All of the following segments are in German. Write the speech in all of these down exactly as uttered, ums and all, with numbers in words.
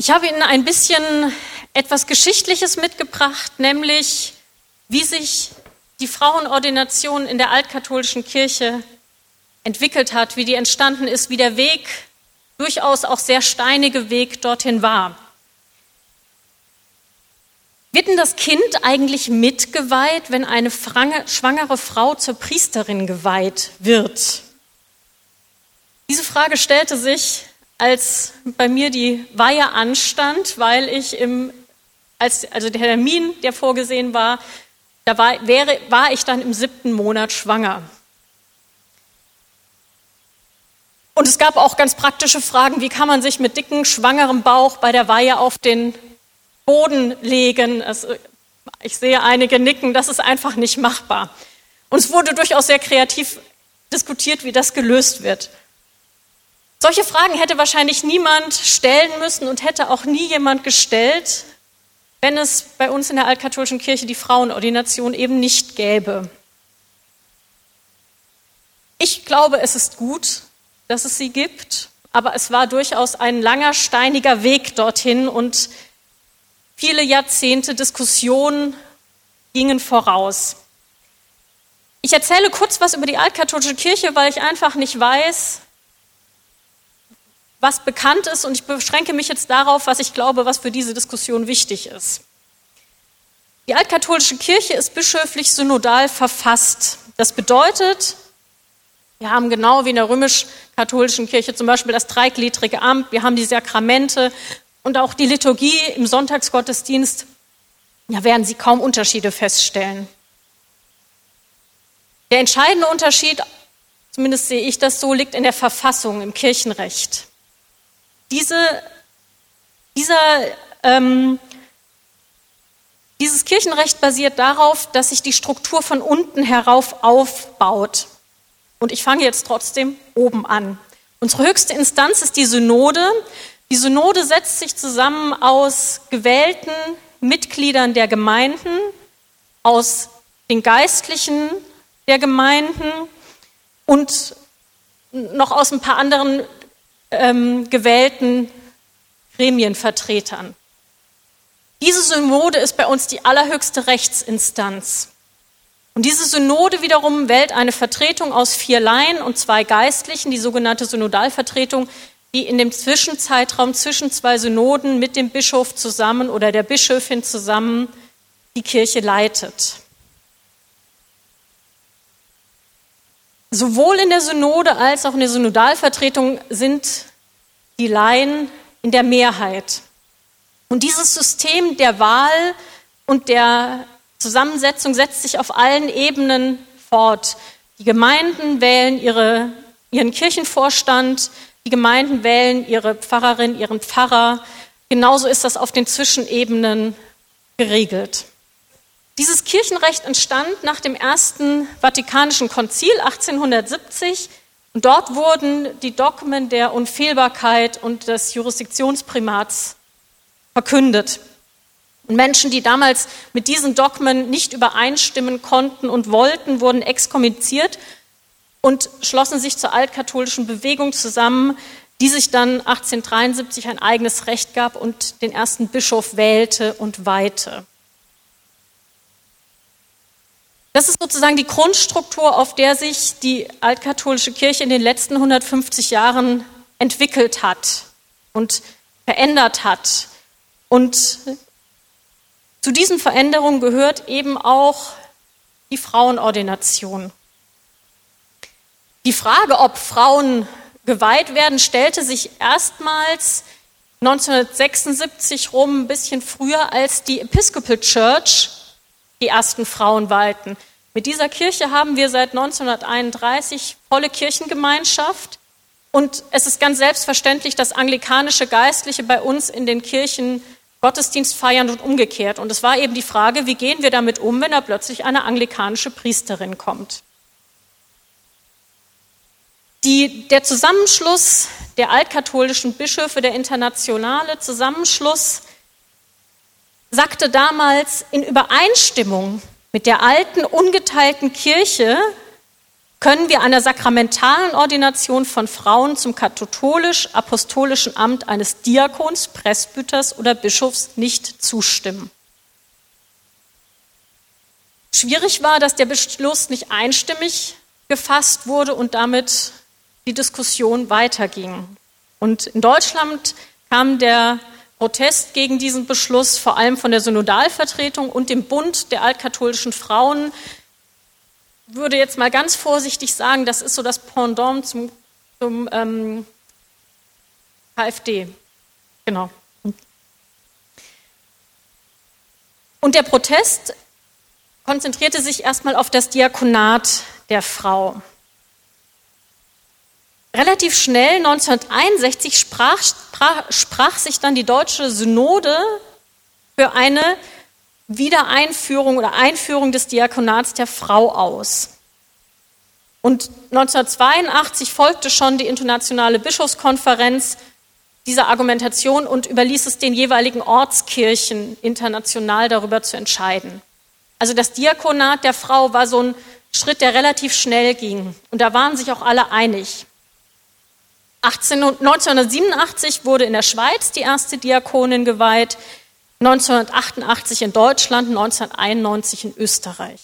Ich habe Ihnen ein bisschen etwas Geschichtliches mitgebracht, nämlich wie sich die Frauenordination in der altkatholischen Kirche entwickelt hat, wie die entstanden ist, wie der Weg, durchaus auch sehr steinige Weg dorthin war. Wird denn das Kind eigentlich mitgeweiht, wenn eine schwangere Frau zur Priesterin geweiht wird? Diese Frage stellte sich, als bei mir die Weihe anstand, weil ich im, als, also der Termin, der vorgesehen war, da war, wäre, war ich dann im siebten Monat schwanger. Und es gab auch ganz praktische Fragen, wie kann man sich mit dicken, schwangerem Bauch bei der Weihe auf den Boden legen? Also, ich sehe einige nicken, das ist einfach nicht machbar. Und es wurde durchaus sehr kreativ diskutiert, wie das gelöst wird. Solche Fragen hätte wahrscheinlich niemand stellen müssen und hätte auch nie jemand gestellt, wenn es bei uns in der altkatholischen Kirche die Frauenordination eben nicht gäbe. Ich glaube, es ist gut, dass es sie gibt, aber es war durchaus ein langer, steiniger Weg dorthin und viele Jahrzehnte Diskussionen gingen voraus. Ich erzähle kurz was über die altkatholische Kirche, weil ich einfach nicht weiß, was bekannt ist, und ich beschränke mich jetzt darauf, was ich glaube, was für diese Diskussion wichtig ist. Die altkatholische Kirche ist bischöflich synodal verfasst. Das bedeutet, wir haben genau wie in der römisch-katholischen Kirche zum Beispiel das dreigliedrige Amt, wir haben die Sakramente und auch die Liturgie im Sonntagsgottesdienst. Da werden Sie kaum Unterschiede feststellen. Der entscheidende Unterschied, zumindest sehe ich das so, liegt in der Verfassung, im Kirchenrecht. Diese, dieser, ähm, dieses Kirchenrecht basiert darauf, dass sich die Struktur von unten herauf aufbaut. Und ich fange jetzt trotzdem oben an. Unsere höchste Instanz ist die Synode. Die Synode setzt sich zusammen aus gewählten Mitgliedern der Gemeinden, aus den Geistlichen der Gemeinden und noch aus ein paar anderen ähm, gewählten Gremienvertretern. Diese Synode ist bei uns die allerhöchste Rechtsinstanz. Und diese Synode wiederum wählt eine Vertretung aus vier Laien und zwei Geistlichen, die sogenannte Synodalvertretung, die in dem Zwischenzeitraum zwischen zwei Synoden mit dem Bischof zusammen oder der Bischöfin zusammen die Kirche leitet. Sowohl in der Synode als auch in der Synodalvertretung sind die Laien in der Mehrheit. Und dieses System der Wahl und der Zusammensetzung setzt sich auf allen Ebenen fort. Die Gemeinden wählen ihre, ihren Kirchenvorstand, die Gemeinden wählen ihre Pfarrerin, ihren Pfarrer. Genauso ist das auf den Zwischenebenen geregelt. Dieses Kirchenrecht entstand nach dem Ersten Vatikanischen Konzil achtzehnhundertsiebzig und dort wurden die Dogmen der Unfehlbarkeit und des Jurisdiktionsprimats verkündet. Und Menschen, die damals mit diesen Dogmen nicht übereinstimmen konnten und wollten, wurden exkommuniziert und schlossen sich zur altkatholischen Bewegung zusammen, die sich dann achtzehnhundertdreiundsiebzig ein eigenes Recht gab und den ersten Bischof wählte und weihte. Das ist sozusagen die Grundstruktur, auf der sich die altkatholische Kirche in den letzten hundertfünfzig Jahren entwickelt hat und verändert hat. Und zu diesen Veränderungen gehört eben auch die Frauenordination. Die Frage, ob Frauen geweiht werden, stellte sich erstmals neunzehnhundertsechsundsiebzig rum, ein bisschen früher, als die Episcopal Church die ersten Frauen weihten. Mit dieser Kirche haben wir seit neunzehnhunderteinunddreißig volle Kirchengemeinschaft und es ist ganz selbstverständlich, dass anglikanische Geistliche bei uns in den Kirchen Gottesdienst feiern und umgekehrt. Und es war eben die Frage, wie gehen wir damit um, wenn da plötzlich eine anglikanische Priesterin kommt. Die, der Zusammenschluss der altkatholischen Bischöfe, der internationale Zusammenschluss, sagte damals, in Übereinstimmung mit der alten, ungeteilten Kirche können wir einer sakramentalen Ordination von Frauen zum katholisch-apostolischen Amt eines Diakons, Presbyters oder Bischofs nicht zustimmen. Schwierig war, dass der Beschluss nicht einstimmig gefasst wurde und damit die Diskussion weiterging. Und in Deutschland kam der Protest gegen diesen Beschluss vor allem von der Synodalvertretung und dem Bund der altkatholischen Frauen. Ich würde jetzt mal ganz vorsichtig sagen, das ist so das Pendant zum, zum ähm, AfD. Genau. Und der Protest konzentrierte sich erstmal auf das Diakonat der Frau. Relativ schnell, neunzehnhunderteinundsechzig, sprach, sprach, sprach sich dann die Deutsche Synode für eine Wiedereinführung oder Einführung des Diakonats der Frau aus. Und neunzehnhundertzweiundachtzig folgte schon die Internationale Bischofskonferenz dieser Argumentation und überließ es den jeweiligen Ortskirchen international darüber zu entscheiden. Also das Diakonat der Frau war so ein Schritt, der relativ schnell ging. Und da waren sich auch alle einig. neunzehnhundertsiebenundachtzig wurde in der Schweiz die erste Diakonin geweiht, neunzehnhundertachtundachtzig in Deutschland, neunzehnhunderteinundneunzig in Österreich.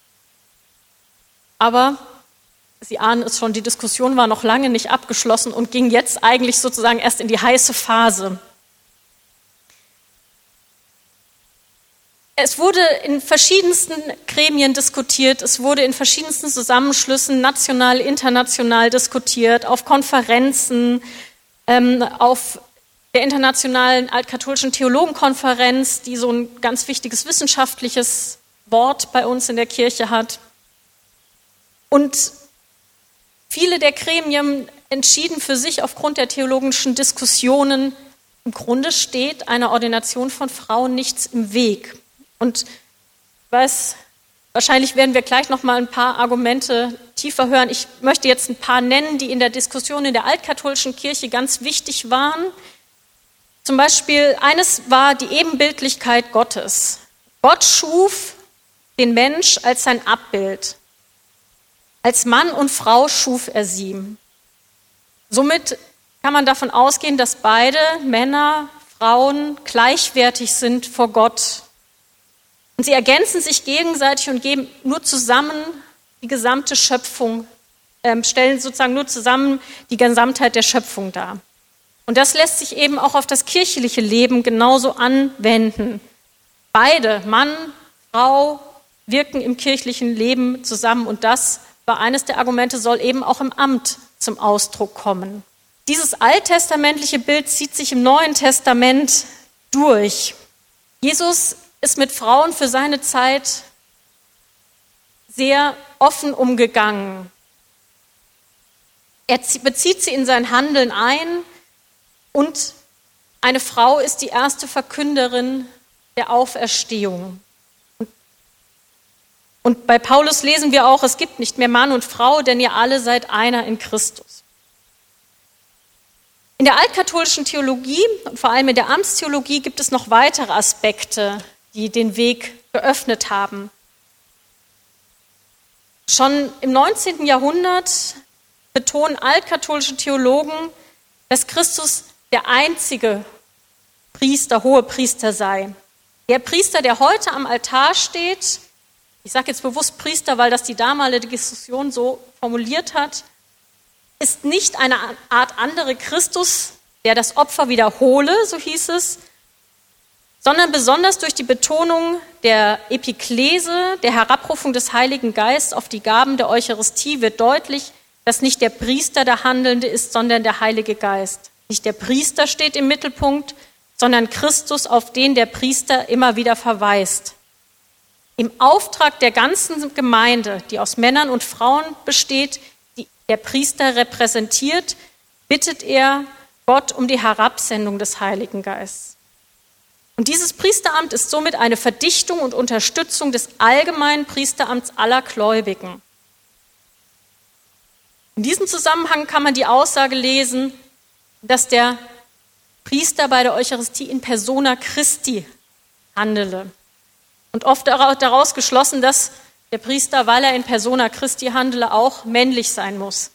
Aber Sie ahnen es schon, die Diskussion war noch lange nicht abgeschlossen und ging jetzt eigentlich sozusagen erst in die heiße Phase. Es wurde in verschiedensten Gremien diskutiert, es wurde in verschiedensten Zusammenschlüssen national, international diskutiert, auf Konferenzen, ähm, auf der Internationalen Altkatholischen Theologenkonferenz, die so ein ganz wichtiges wissenschaftliches Wort bei uns in der Kirche hat. Und viele der Gremien entschieden für sich aufgrund der theologischen Diskussionen, im Grunde steht einer Ordination von Frauen nichts im Weg. Und ich weiß, wahrscheinlich werden wir gleich noch mal ein paar Argumente tiefer hören. Ich möchte jetzt ein paar nennen, die in der Diskussion in der altkatholischen Kirche ganz wichtig waren. Zum Beispiel eines war die Ebenbildlichkeit Gottes. Gott schuf den Mensch als sein Abbild. Als Mann und Frau schuf er sie. Somit kann man davon ausgehen, dass beide Männer, Frauen gleichwertig sind vor Gott. Und sie ergänzen sich gegenseitig und geben nur zusammen die gesamte Schöpfung, äh, stellen sozusagen nur zusammen die Gesamtheit der Schöpfung dar. Und das lässt sich eben auch auf das kirchliche Leben genauso anwenden. Beide, Mann, Frau, wirken im kirchlichen Leben zusammen und das war eines der Argumente, soll eben auch im Amt zum Ausdruck kommen. Dieses alttestamentliche Bild zieht sich im Neuen Testament durch. Jesus ist mit Frauen für seine Zeit sehr offen umgegangen. Er bezieht sie in sein Handeln ein und eine Frau ist die erste Verkünderin der Auferstehung. Und bei Paulus lesen wir auch, es gibt nicht mehr Mann und Frau, denn ihr alle seid einer in Christus. In der altkatholischen Theologie und vor allem in der Amtstheologie gibt es noch weitere Aspekte, die den Weg geöffnet haben. Schon im neunzehnten Jahrhundert betonen altkatholische Theologen, dass Christus der einzige Priester, Hohepriester sei. Der Priester, der heute am Altar steht, ich sage jetzt bewusst Priester, weil das die damalige Diskussion so formuliert hat, ist nicht eine Art andere Christus, der das Opfer wiederhole, so hieß es, sondern besonders durch die Betonung der Epiklese, der Herabrufung des Heiligen Geistes auf die Gaben der Eucharistie wird deutlich, dass nicht der Priester der Handelnde ist, sondern der Heilige Geist. Nicht der Priester steht im Mittelpunkt, sondern Christus, auf den der Priester immer wieder verweist. Im Auftrag der ganzen Gemeinde, die aus Männern und Frauen besteht, die der Priester repräsentiert, bittet er Gott um die Herabsendung des Heiligen Geistes. Und dieses Priesteramt ist somit eine Verdichtung und Unterstützung des allgemeinen Priesteramts aller Gläubigen. In diesem Zusammenhang kann man die Aussage lesen, dass der Priester bei der Eucharistie in persona Christi handele. Und oft daraus geschlossen, dass der Priester, weil er in persona Christi handele, auch männlich sein muss.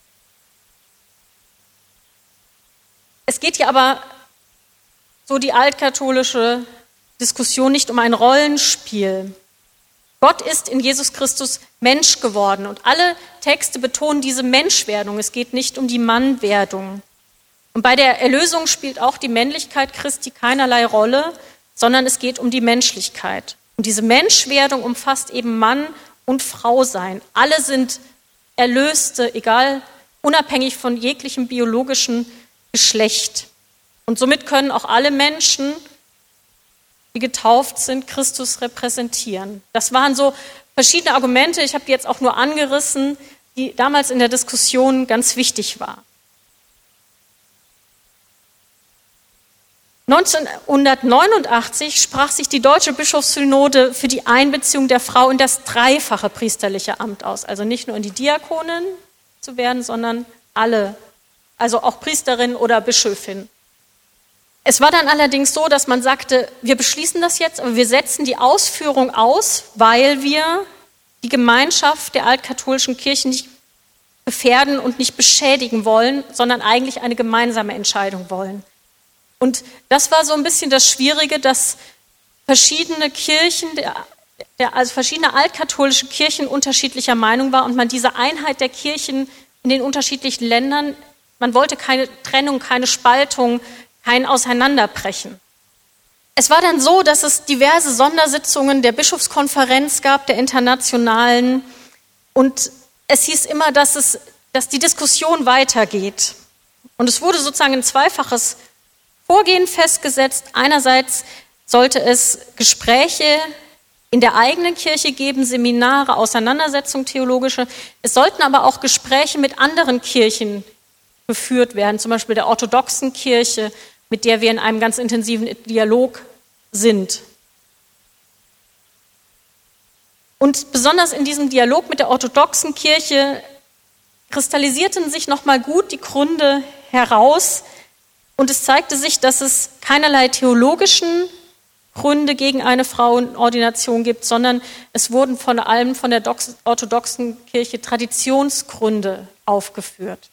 Es geht hier aber, so die altkatholische Diskussion, nicht um ein Rollenspiel. Gott ist in Jesus Christus Mensch geworden und alle Texte betonen diese Menschwerdung. Es geht nicht um die Mannwerdung. Und bei der Erlösung spielt auch die Männlichkeit Christi keinerlei Rolle, sondern es geht um die Menschlichkeit. Und diese Menschwerdung umfasst eben Mann und Frau sein. Alle sind Erlöste, egal, unabhängig von jeglichem biologischen Geschlecht. Und somit können auch alle Menschen, die getauft sind, Christus repräsentieren. Das waren so verschiedene Argumente, ich habe die jetzt auch nur angerissen, die damals in der Diskussion ganz wichtig waren. neunzehnhundertneunundachtzig sprach sich die Deutsche Bischofssynode für die Einbeziehung der Frau in das dreifache priesterliche Amt aus. Also nicht nur in die Diakonin zu werden, sondern alle, also auch Priesterin oder Bischöfin. Es war dann allerdings so, dass man sagte, wir beschließen das jetzt, aber wir setzen die Ausführung aus, weil wir die Gemeinschaft der altkatholischen Kirche nicht gefährden und nicht beschädigen wollen, sondern eigentlich eine gemeinsame Entscheidung wollen. Und das war so ein bisschen das Schwierige, dass verschiedene Kirchen, der, der, also verschiedene altkatholische Kirchen unterschiedlicher Meinung waren und man diese Einheit der Kirchen in den unterschiedlichen Ländern, man wollte keine Trennung, keine Spaltung, kein Auseinanderbrechen. Es war dann so, dass es diverse Sondersitzungen der Bischofskonferenz gab, der internationalen, und es hieß immer, dass, es, dass die Diskussion weitergeht. Und es wurde sozusagen ein zweifaches Vorgehen festgesetzt. Einerseits sollte es Gespräche in der eigenen Kirche geben, Seminare, Auseinandersetzungen, theologische. Es sollten aber auch Gespräche mit anderen Kirchen geführt werden, zum Beispiel der orthodoxen Kirche, mit der wir in einem ganz intensiven Dialog sind. Und besonders in diesem Dialog mit der orthodoxen Kirche kristallisierten sich nochmal gut die Gründe heraus, und es zeigte sich, dass es keinerlei theologischen Gründe gegen eine Frauenordination gibt, sondern es wurden vor allem von der orthodoxen Kirche Traditionsgründe aufgeführt.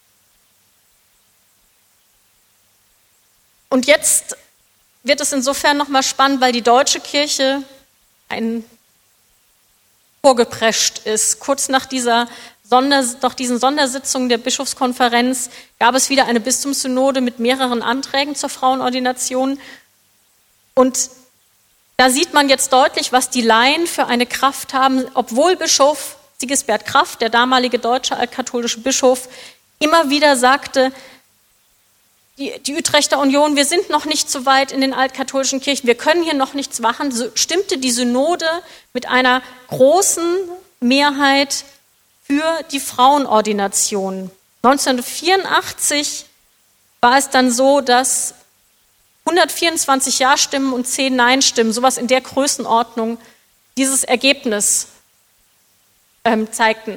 Und jetzt wird es insofern nochmal spannend, weil die deutsche Kirche ein vorgeprescht ist. Kurz nach dieser Sonder, nach diesen Sondersitzungen der Bischofskonferenz gab es wieder eine Bistumssynode mit mehreren Anträgen zur Frauenordination. Und da sieht man jetzt deutlich, was die Laien für eine Kraft haben, obwohl Bischof Sigisbert Kraft, der damalige deutsche altkatholische Bischof, immer wieder sagte, die, die Utrechter Union, wir sind noch nicht so weit in den altkatholischen Kirchen, wir können hier noch nichts machen, so stimmte die Synode mit einer großen Mehrheit für die Frauenordination. neunzehnhundertvierundachtzig war es dann so, dass hundertvierundzwanzig Ja-Stimmen und zehn Nein-Stimmen, sowas in der Größenordnung, dieses Ergebnis ähm, zeigten.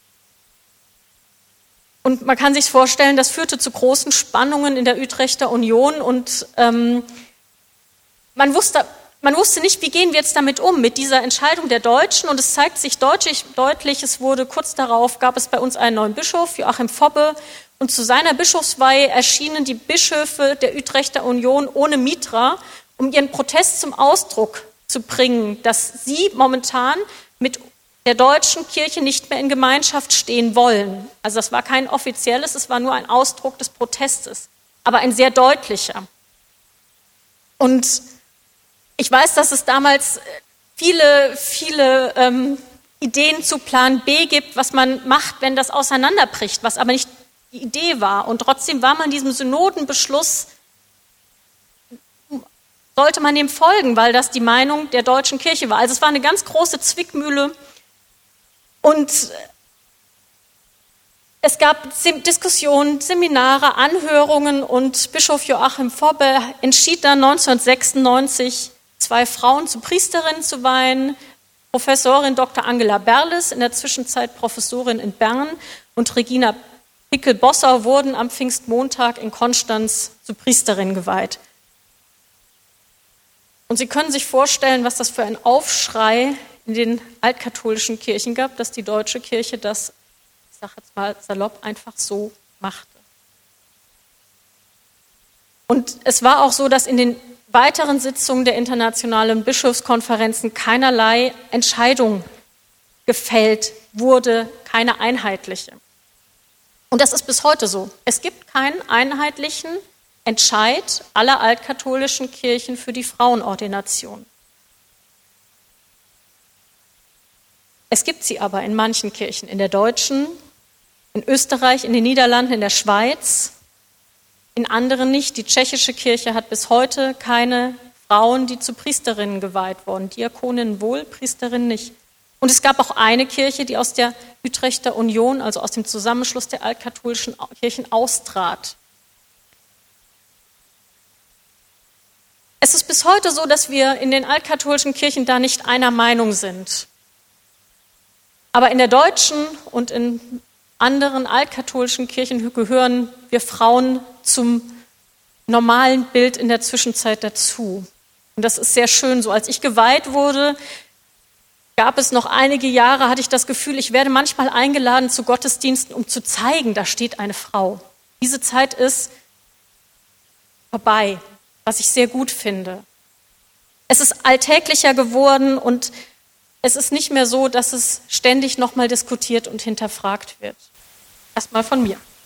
Und man kann sich vorstellen, das führte zu großen Spannungen in der Utrechter Union und ähm, man wusste, man wusste nicht, wie gehen wir jetzt damit um, mit dieser Entscheidung der Deutschen, und es zeigt sich deutlich, deutlich, es wurde kurz darauf, gab es bei uns einen neuen Bischof, Joachim Fobbe, und zu seiner Bischofsweihe erschienen die Bischöfe der Utrechter Union ohne Mitra, um ihren Protest zum Ausdruck zu bringen, dass sie momentan mit der deutschen Kirche nicht mehr in Gemeinschaft stehen wollen. Also das war kein offizielles, es war nur ein Ausdruck des Protestes, aber ein sehr deutlicher. Und ich weiß, dass es damals viele, viele ähm, Ideen zu Plan B gibt, was man macht, wenn das auseinanderbricht, was aber nicht die Idee war. Und trotzdem war man diesem Synodenbeschluss, sollte man dem folgen, weil das die Meinung der deutschen Kirche war. Also es war eine ganz große Zwickmühle. Und es gab Diskussionen, Seminare, Anhörungen, und Bischof Joachim Fobbe entschied dann neunzehnhundertsechsundneunzig, zwei Frauen zu Priesterinnen zu weihen, Professorin Doktor Angela Berles, in der Zwischenzeit Professorin in Bern, und Regina Pickel-Bossau wurden am Pfingstmontag in Konstanz zu Priesterinnen geweiht. Und Sie können sich vorstellen, was das für ein Aufschrei in den altkatholischen Kirchen gab, dass die deutsche Kirche das, ich sage jetzt mal salopp, einfach so machte. Und es war auch so, dass in den weiteren Sitzungen der internationalen Bischofskonferenzen keinerlei Entscheidung gefällt wurde, keine einheitliche. Und das ist bis heute so. Es gibt keinen einheitlichen Entscheid aller altkatholischen Kirchen für die Frauenordination. Es gibt sie aber in manchen Kirchen, in der deutschen, in Österreich, in den Niederlanden, in der Schweiz, in anderen nicht. Die tschechische Kirche hat bis heute keine Frauen, die zu Priesterinnen geweiht wurden. Diakoninnen wohl, Priesterinnen nicht. Und es gab auch eine Kirche, die aus der Utrechter Union, also aus dem Zusammenschluss der altkatholischen Kirchen, austrat. Es ist bis heute so, dass wir in den altkatholischen Kirchen da nicht einer Meinung sind. Aber in der deutschen und in anderen altkatholischen Kirchen gehören wir Frauen zum normalen Bild in der Zwischenzeit dazu. Und das ist sehr schön so. Als ich geweiht wurde, gab es noch einige Jahre, hatte ich das Gefühl, ich werde manchmal eingeladen zu Gottesdiensten, um zu zeigen, da steht eine Frau. Diese Zeit ist vorbei, was ich sehr gut finde. Es ist alltäglicher geworden und es ist nicht mehr so, dass es ständig nochmal diskutiert und hinterfragt wird. Erstmal von mir.